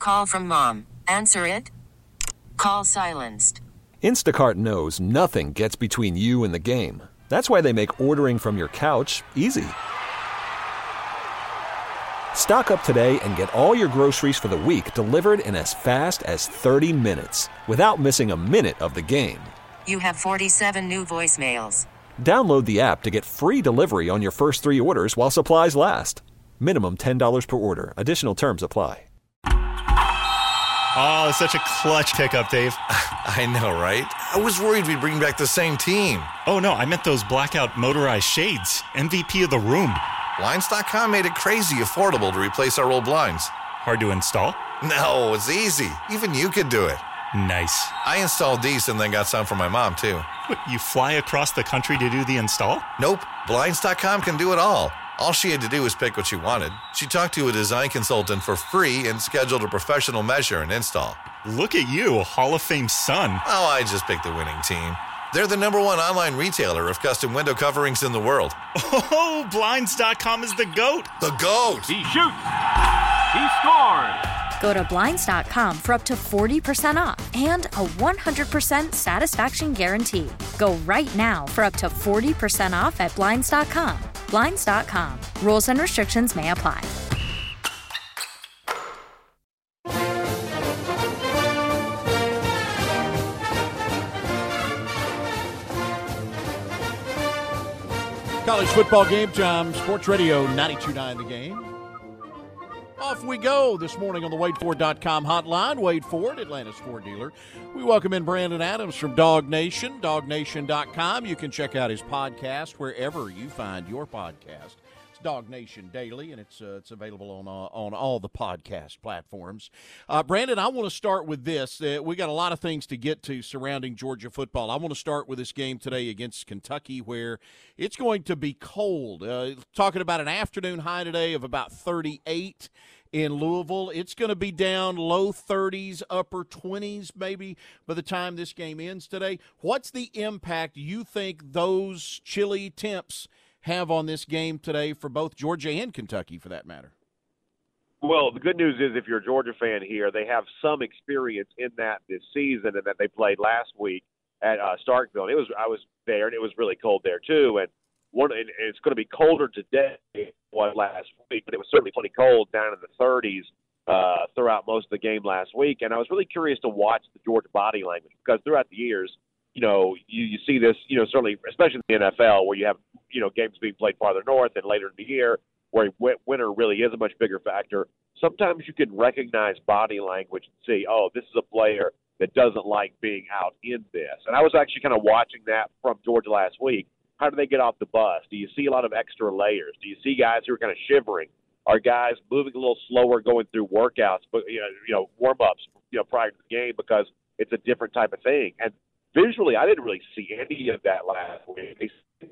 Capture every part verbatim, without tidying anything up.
Call from mom. Answer it. Call silenced. Instacart knows nothing gets between you and the game. That's why they make ordering from your couch easy. Stock up today and get all your groceries for the week delivered in as fast as thirty minutes without missing a minute of the game. You have forty-seven new voicemails. Download the app to get free delivery on your first three orders while supplies last. Minimum ten dollars per order. Additional terms apply. Oh, such a clutch pickup, Dave. I know, right? I was worried we'd bring back the same team. Oh, no, I meant those blackout motorized shades. M V P of the room. Blinds dot com made it crazy affordable to replace our old blinds. Hard to install? No, it's easy. Even you could do it. Nice. I installed these and then got some for my mom, too. What, you fly across the country to do the install? Nope. Blinds dot com can do it all. All she had to do was pick what she wanted. She talked to a design consultant for free and scheduled a professional measure and install. Look at you, Hall of Fame son. Oh, I just picked the winning team. They're the number one online retailer of custom window coverings in the world. Oh, Blinds dot com is the GOAT. The GOAT. He shoots. He scores. Go to Blinds dot com for up to forty percent off and a one hundred percent satisfaction guarantee. Go right now for up to forty percent off at Blinds dot com. Blinds dot com. Rules and restrictions may apply. College football game time. Sports Radio ninety-two point nine The Game. Off we go this morning on the Wade Ford dot com hotline. Wade Ford, Atlanta's Ford dealer. We welcome in Brandon Adams from Dog Nation, dog nation dot com. You can check out his podcast wherever you find your podcast. It's Dog Nation Daily, and it's uh, it's available on uh, on all the podcast platforms. Uh, Brandon, I want to start with this. Uh, we got a lot of things to get to surrounding Georgia football. I want to start with this game today against Kentucky, where it's going to be cold. Uh, talking about an afternoon high today of about thirty-eight. In Louisville, it's going to be down low thirties, upper twenties maybe by the time this game ends today. What's the impact you think those chilly temps have on this game today for both Georgia and Kentucky, for that matter? Well, the good news is if you're a Georgia fan here, they have some experience in that this season, and that they played last week at uh, Starkville. And it was I was there, and it was really cold there too. And one, and it's going to be colder today than it was last week, but it was certainly plenty cold down in the thirties uh, throughout most of the game last week. And I was really curious to watch the Georgia body language, because throughout the years, you know, you, you see this, you know, certainly, especially in the N F L, where you have, you know, games being played farther north and later in the year, where winter really is a much bigger factor. Sometimes you can recognize body language and see, oh, this is a player that doesn't like being out in this. And I was actually kind of watching that from Georgia last week. How do they get off the bus? Do you see a lot of extra layers? Do you see guys who are kind of shivering? Are guys moving a little slower going through workouts, but you know, you know, warm-ups, you know, prior to the game, because it's a different type of thing? And visually, I didn't really see any of that last week,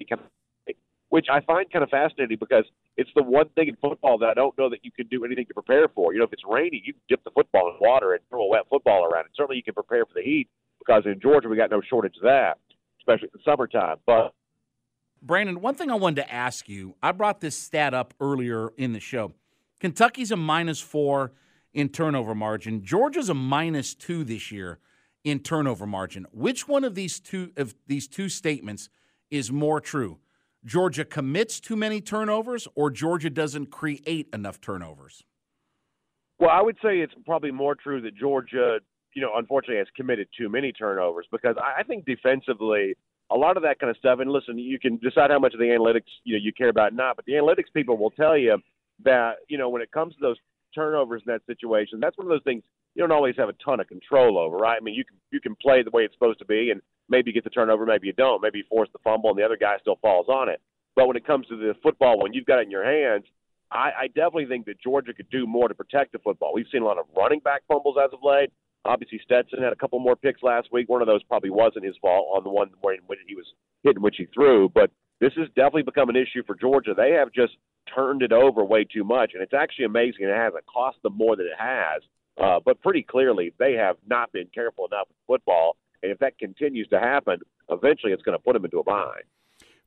which I find kind of fascinating, because it's the one thing in football that I don't know that you can do anything to prepare for. You know, if it's raining, you can dip the football in water and throw a wet football around. And certainly you can prepare for the heat, because in Georgia we got no shortage of that, especially in the summertime. But Brandon, one thing I wanted to ask you, I brought this stat up earlier in the show. Kentucky's a minus four in turnover margin. Georgia's a minus two this year in turnover margin. Which one of these two of these two statements is more true? Georgia commits too many turnovers, or Georgia doesn't create enough turnovers? Well, I would say it's probably more true that Georgia, you know, unfortunately has committed too many turnovers, because I think defensively, a lot of that kind of stuff, and listen, you can decide how much of the analytics, you know, you care about or not, but the analytics people will tell you that, you know, when it comes to those turnovers in that situation, that's one of those things you don't always have a ton of control over, right? I mean, you can you can play the way it's supposed to be, and maybe you get the turnover, maybe you don't. Maybe you force the fumble, and the other guy still falls on it. But when it comes to the football, when you've got it in your hands, I, I definitely think that Georgia could do more to protect the football. We've seen a lot of running back fumbles as of late. Obviously, Stetson had a couple more picks last week. One of those probably wasn't his fault on the one where he was hit in which he threw. But this has definitely become an issue for Georgia. They have just turned it over way too much, and it's actually amazing. It hasn't cost them more than it has. Uh, but pretty clearly, they have not been careful enough with football. And if that continues to happen, eventually it's going to put them into a bind.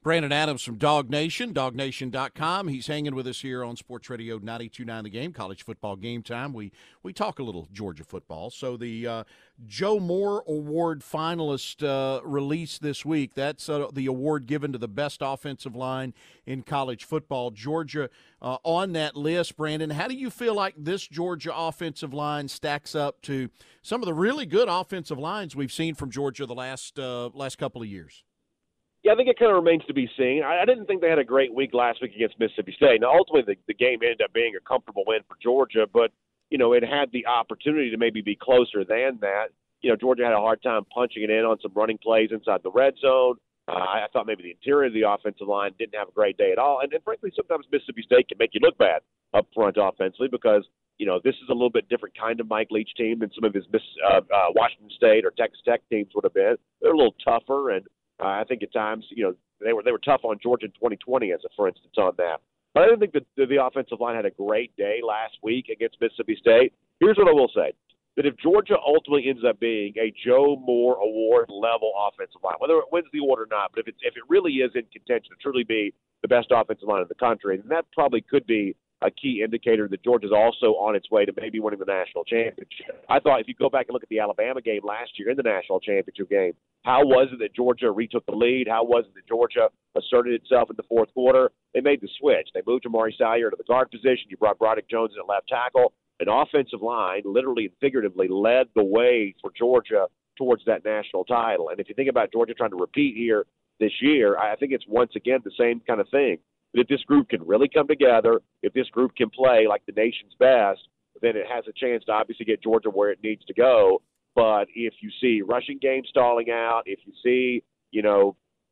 Brandon Adams from Dog Nation, dog nation dot com. He's hanging with us here on Sports Radio ninety-two point nine The Game, college football game time. We we talk a little Georgia football. So the uh, Joe Moore Award finalist uh, released this week. That's uh, the award given to the best offensive line in college football. Georgia uh, on that list. Brandon, how do you feel like this Georgia offensive line stacks up to some of the really good offensive lines we've seen from Georgia the last uh, last couple of years? Yeah, I think it kind of remains to be seen. I, I didn't think they had a great week last week against Mississippi State. Now, ultimately, the, the game ended up being a comfortable win for Georgia, but, you know, it had the opportunity to maybe be closer than that. You know, Georgia had a hard time punching it in on some running plays inside the red zone. Uh, I thought maybe the interior of the offensive line didn't have a great day at all. And, and frankly, sometimes Mississippi State can make you look bad up front offensively because, you know, this is a little bit different kind of Mike Leach team than some of his uh, uh, Washington State or Texas Tech teams would have been. They're a little tougher, and Uh, I think at times, you know, they were they were tough on Georgia in twenty twenty, as a for instance, on that. But I didn't think that the, the offensive line had a great day last week against Mississippi State. Here's what I will say: that if Georgia ultimately ends up being a Joe Moore Award level offensive line, whether it wins the award or not, but if it's if it really is in contention to truly be the best offensive line in the country, then that probably could be a key indicator that Georgia's also on its way to maybe winning the national championship. I thought if you go back and look at the Alabama game last year in the national championship game, how was it that Georgia retook the lead? How was it that Georgia asserted itself in the fourth quarter? They made the switch. They moved Amari Salyer to the guard position. You brought Broderick Jones in at left tackle. An offensive line, literally and figuratively, led the way for Georgia towards that national title. And if you think about Georgia trying to repeat here this year, I think it's once again the same kind of thing. But if this group can really come together, if this group can play like the nation's best, then it has a chance to obviously get Georgia where it needs to go. But if you see rushing game stalling out, if you see, you know,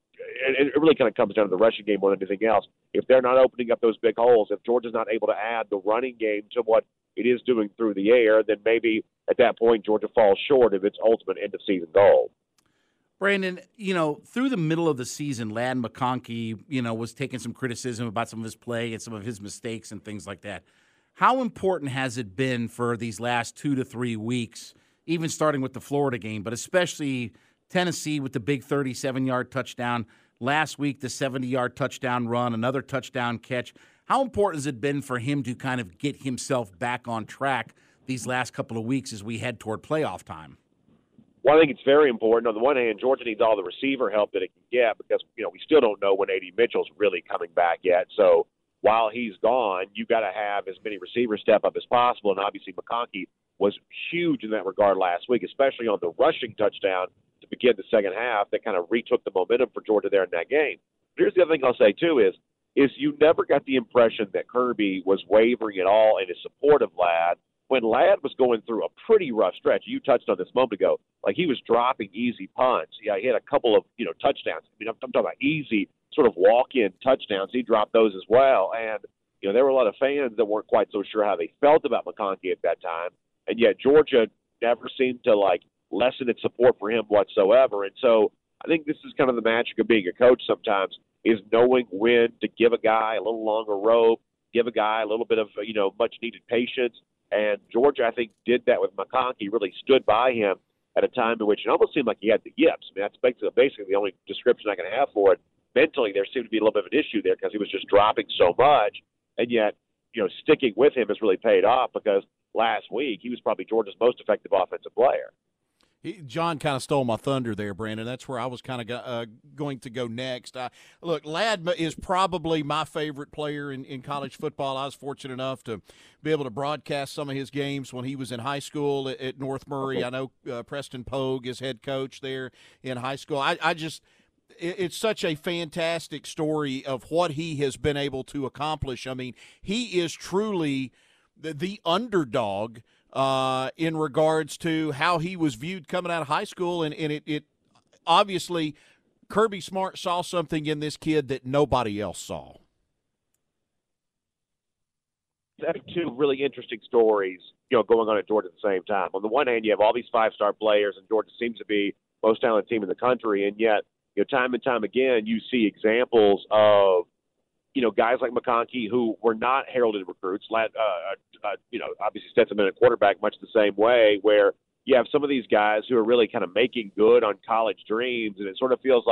it, it really kind of comes down to the rushing game more than anything else. If they're not opening up those big holes, if Georgia's not able to add the running game to what it is doing through the air, then maybe at that point Georgia falls short of its ultimate end-of-season goal. Brandon, you know, through the middle of the season, Ladd McConkey, you know, was taking some criticism about some of his play and some of his mistakes and things like that. How important has it been for these last two to three weeks, even starting with the Florida game, but especially Tennessee with the big thirty-seven-yard touchdown, last week the seventy-yard touchdown run, another touchdown catch. How important has it been for him to kind of get himself back on track these last couple of weeks as we head toward playoff time? Well, I think it's very important. On the one hand, Georgia needs all the receiver help that it can get because, you know, we still don't know when A D Mitchell's really coming back yet. So while he's gone, you got to have as many receivers step up as possible. And obviously McConkey was huge in that regard last week, especially on the rushing touchdown to begin the second half that kind of retook the momentum for Georgia there in that game. But here's the other thing I'll say, too, is, is you never got the impression that Kirby was wavering at all in his support of Ladd. When Ladd was going through a pretty rough stretch, you touched on this a moment ago, like he was dropping easy punts. Yeah, he had a couple of, you know, touchdowns. I mean, I'm, I'm talking about easy sort of walk-in touchdowns. He dropped those as well. And, you know, there were a lot of fans that weren't quite so sure how they felt about McConkey at that time. And yet Georgia never seemed to, like, lessen its support for him whatsoever. And so I think this is kind of the magic of being a coach sometimes, is knowing when to give a guy a little longer rope, give a guy a little bit of, you know, much-needed patience. And Georgia, I think, did that with McConkey, really stood by him at a time in which it almost seemed like he had the yips. I mean, that's basically, basically the only description I can have for it. Mentally, there seemed to be a little bit of an issue there because he was just dropping so much. And yet, you know, sticking with him has really paid off because last week he was probably Georgia's most effective offensive player. He, John kind of stole my thunder there, Brandon. That's where I was kind of go, uh, going to go next. Uh, look, Ladd is probably my favorite player in, in college football. I was fortunate enough to be able to broadcast some of his games when he was in high school at, at North Murray. I know uh, Preston Pogue is head coach there in high school. I, I just it, it's such a fantastic story of what he has been able to accomplish. I mean, he is truly the, the underdog Uh, in regards to how he was viewed coming out of high school, and, and it, it obviously Kirby Smart saw something in this kid that nobody else saw. I have two really interesting stories, you know, going on at Georgia at the same time. On the one hand, you have all these five-star players, and Georgia seems to be the most talented team in the country, and yet, you know, time and time again, you see examples of, you know, guys like McConkey who were not heralded recruits, uh, uh, you know, obviously Stetson Bennett quarterback much the same way, where you have some of these guys who are really kind of making good on college dreams, and it sort of feels like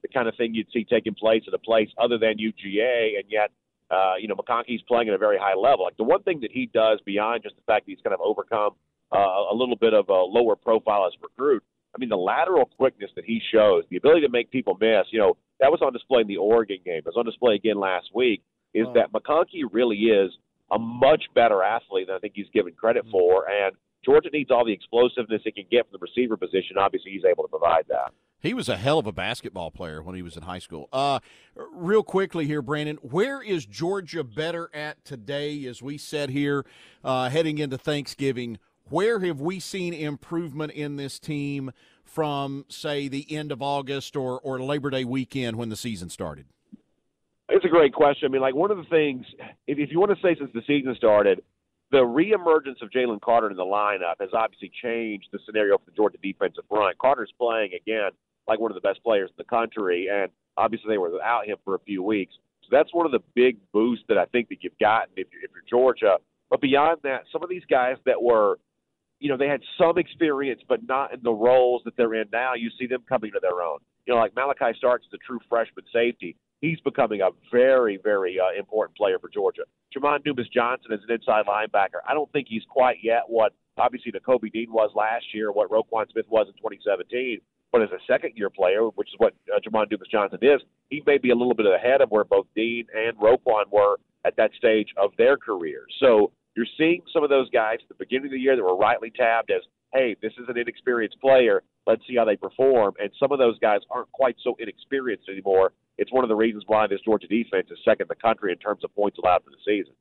the kind of thing you'd see taking place at a place other than U G A, and yet, uh, you know, McConkey's playing at a very high level. Like the one thing that he does beyond just the fact that he's kind of overcome uh, a little bit of a lower profile as a recruit, I mean, the lateral quickness that he shows, the ability to make people miss, you know, that was on display in the Oregon game. It was on display again last week, is oh. that McConkey really is a much better athlete than I think he's given credit mm-hmm. for. And Georgia needs all the explosiveness it can get from the receiver position. Obviously, he's able to provide that. He was a hell of a basketball player when he was in high school. Uh, real quickly here, Brandon, where is Georgia better at today as we sit here uh, heading into Thanksgiving? Where have we seen improvement in this team from, say, the end of August or, or Labor Day weekend when the season started? It's a great question. I mean, like one of the things, if, if you want to say since the season started, the reemergence of Jalen Carter in the lineup has obviously changed the scenario for the Georgia defensive front. Carter's playing, again, like one of the best players in the country, and obviously they were without him for a few weeks. So that's one of the big boosts that I think that you've gotten if you're, if you're Georgia. But beyond that, some of these guys that were – you know, they had some experience, but not in the roles that they're in now. You see them coming to their own. You know, like Malachi Starks is a true freshman safety. He's becoming a very, very uh, important player for Georgia. Jamon Dumas-Johnson is an inside linebacker. I don't think he's quite yet what, obviously, Nakobe Dean was last year, what Roquan Smith was in twenty seventeen. But as a second-year player, which is what uh, Jamon Dumas-Johnson is, he may be a little bit ahead of where both Dean and Roquan were at that stage of their careers. So you're seeing some of those guys at the beginning of the year that were rightly tabbed as, hey, this is an inexperienced player. Let's see how they perform. And some of those guys aren't quite so inexperienced anymore. It's one of the reasons why this Georgia defense is second in the country in terms of points allowed for the season.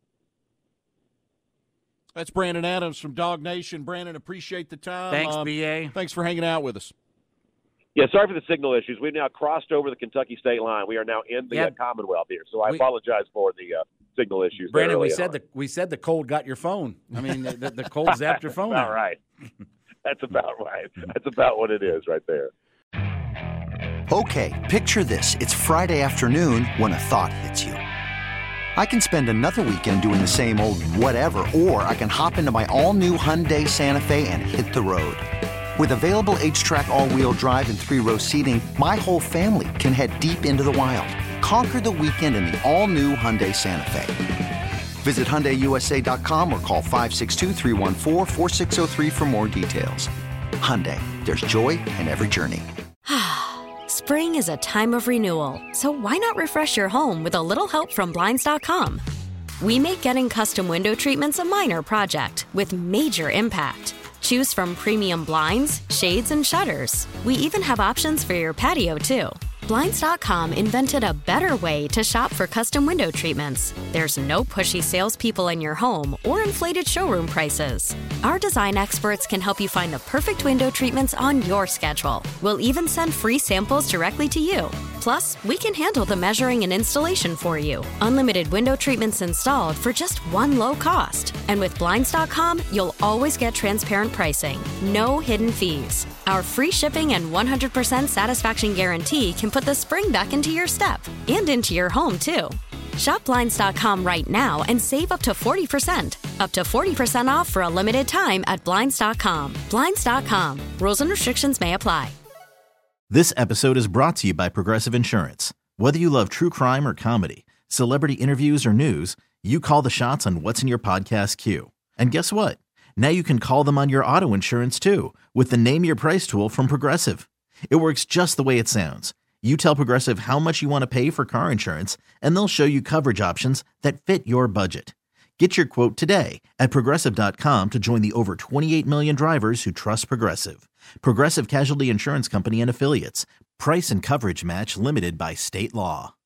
That's Brandon Adams from Dog Nation. Brandon, appreciate the time. Thanks, um, B A. Thanks for hanging out with us. Yeah, sorry for the signal issues. We've now crossed over the Kentucky state line. We are now in the yeah. uh, Commonwealth here, so I we, apologize for the uh, signal issues. Brandon, we said on. the we said the cold got your phone. I mean, the, the cold zapped your phone. All right, that's about right. That's about what it is right there. Okay, picture this: it's Friday afternoon when a thought hits you. I can spend another weekend doing the same old whatever, or I can hop into my all-new Hyundai Santa Fe and hit the road. With available H-Track all-wheel drive and three-row seating, my whole family can head deep into the wild. Conquer the weekend in the all-new Hyundai Santa Fe. Visit Hyundai U S A dot com or call five six two, three one four, four six zero three for more details. Hyundai, there's joy in every journey. Spring is a time of renewal, so why not refresh your home with a little help from Blinds dot com? We make getting custom window treatments a minor project with major impact. Choose from premium blinds, shades, and shutters. We even have options for your patio, too. Blinds dot com invented a better way to shop for custom window treatments. There's no pushy salespeople in your home or inflated showroom prices. Our design experts can help you find the perfect window treatments on your schedule. We'll even send free samples directly to you. Plus, we can handle the measuring and installation for you. Unlimited window treatments installed for just one low cost. And with Blinds dot com, you'll always get transparent pricing. No hidden fees. Our free shipping and one hundred percent satisfaction guarantee can put the spring back into your step and into your home, too. Shop Blinds dot com right now and save up to forty percent. Up to forty percent off for a limited time at Blinds dot com. Blinds dot com. Rules and restrictions may apply. This episode is brought to you by Progressive Insurance. Whether you love true crime or comedy, celebrity interviews or news, you call the shots on what's in your podcast queue. And guess what? Now you can call them on your auto insurance too with the Name Your Price tool from Progressive. It works just the way it sounds. You tell Progressive how much you want to pay for car insurance, and they'll show you coverage options that fit your budget. Get your quote today at Progressive dot com to join the over twenty-eight million drivers who trust Progressive. Progressive Casualty Insurance Company and Affiliates. Price and coverage match limited by state law.